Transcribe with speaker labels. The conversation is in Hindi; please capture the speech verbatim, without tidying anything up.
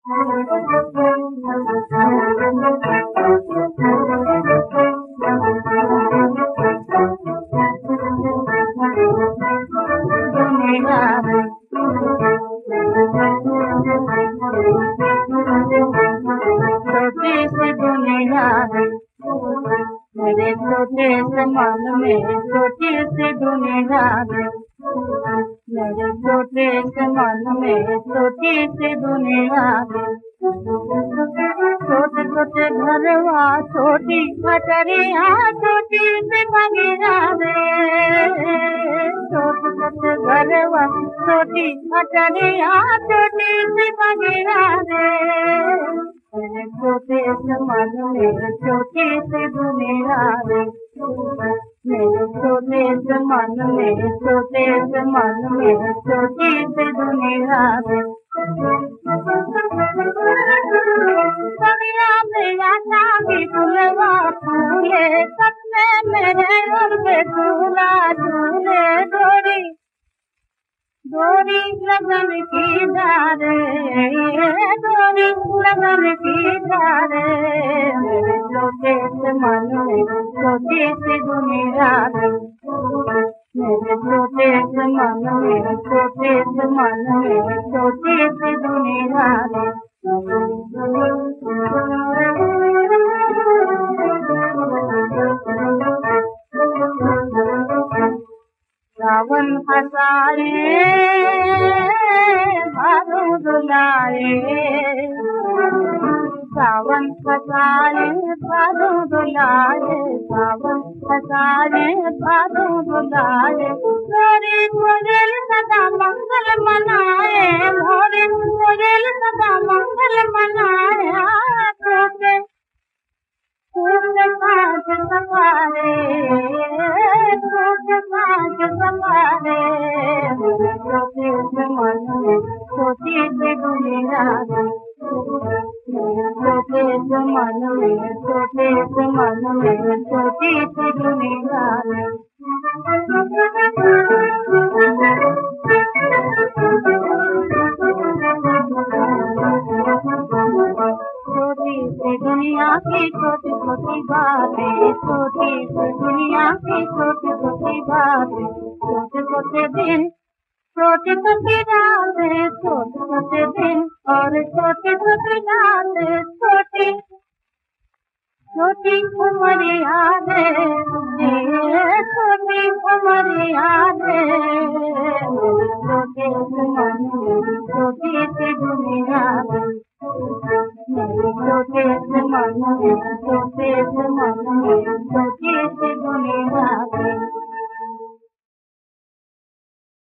Speaker 1: छोटी सी दुनिया है मेरे छोटे से मन में, छोटी सी दुनिया है मेरे छोटे से मन में, छोटी सी दुनिया है। छोटे छोटे घरवा, छोटी मटरिया, छोटी सी बगिया रे। छोटे छोटे घरवा, छोटी मटरिया, छोटी सी बगिया रे। मेरे छोटे से मन में, छोटी सी दुनिया रे। मेरे छोटे से मन में, छोटे से मन में, छोटी सी दुनिया रे। दुनिया में आशा की फुलवा फूले, सपने मेरे और बेतुला झूले। डोरी डोरी लगन की डारे, डोरी लगन की डारे। मेरे छोटे से मन में, छोटी सी दुनिया रे। मेरे छोटे से मन में, छोटे से मन में, छोटी सी दुनिया रे। सावन हसाए भादो दुलाए, सावन हसाए भादो दुलाए, सावन हसाए भादो दुलाए। मोरे कोयल सदा मंगल मनाए, मोरे कोयल सदा मंगल मनाए। छोटे छोटे साथ सवारे, छोटे साथ सवारे। मेरे छोटे से मन में, छोटी सी दुनिया रे। मेरे छोटे से मन में, छोटे से मन में, छोटी सी दुनिया रे। छोटी सी दुनिया की छोटी छोटी बातें, छोटी सी दुनिया की छोटी छोटी बातें। छोटे छोटे दिन, छोटी छोटी रातें, छोटे छोटे दिन और छोटी छोटी रातें। छोटी छोटी उम्र यादें, छोटी उम्र यादें। मेरे छोटे से मन में, छोटी सी दुनिया रे। मेरे छोटे से मन में, छोटे से मन में,